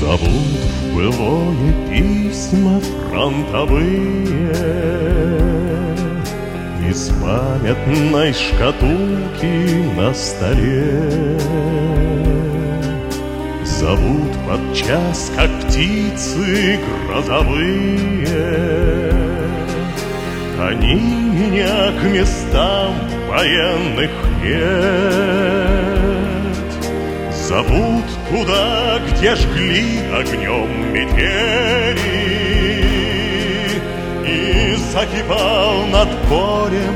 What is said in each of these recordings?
Зовут в былое письма фронтовые из памятной шкатулки на столе. Зовут подчас, как птицы грозовые, они меня к местам военных нет. Зовут туда, где жгли огнем метели, и закипал над полем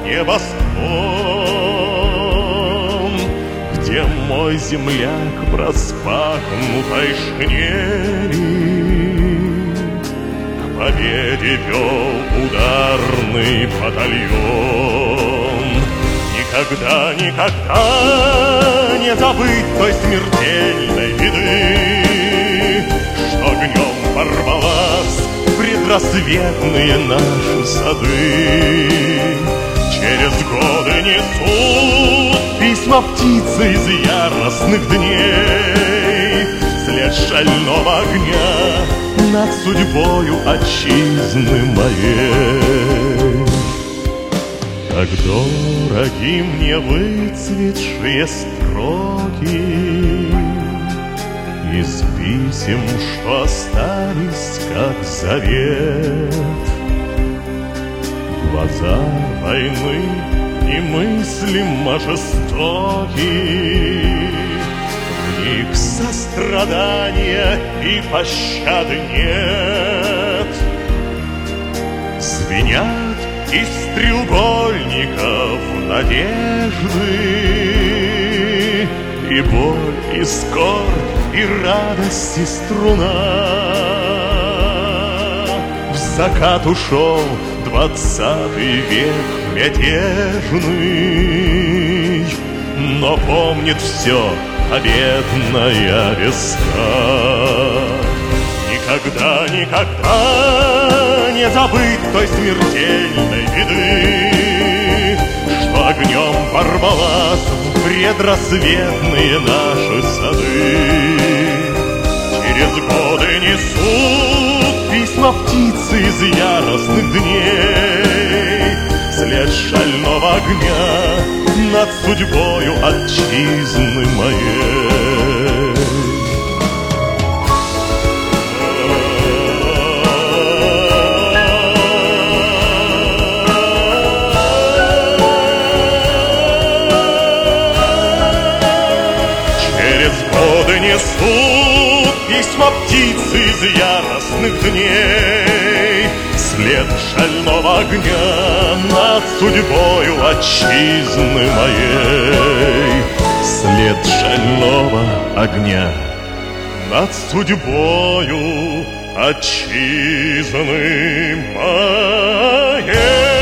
небосклон, где мой земляк в распахнутой шинели к победе вел ударный батальон. Никогда, никогда не забыть той смертельной беды, что огнем порвалась предрассветные наши сады. Через годы несут письма птицы из яростных дней, след шального огня над судьбою отчизны моей. Как дороги мне выцветшие строки из писем, что остались как завет. Глаза войны немыслимо жестоки, в них сострадания и пощады нет. Звенят из треугольников надежды, и боль, и скорбь, и радость, и струна. В закат ушел 20-й век мятежный, но помнит все победная весна. Никогда, никогда не забыть той смертельной беды, что огнем порвалась в предрассветные наши сады. Через годы несут письма птицы из яростных дней, след шального огня над судьбою отчизны моей. Годы несут письма птицы из яростных дней, след шального огня над судьбою отчизны моей. След шального огня над судьбою отчизны моей.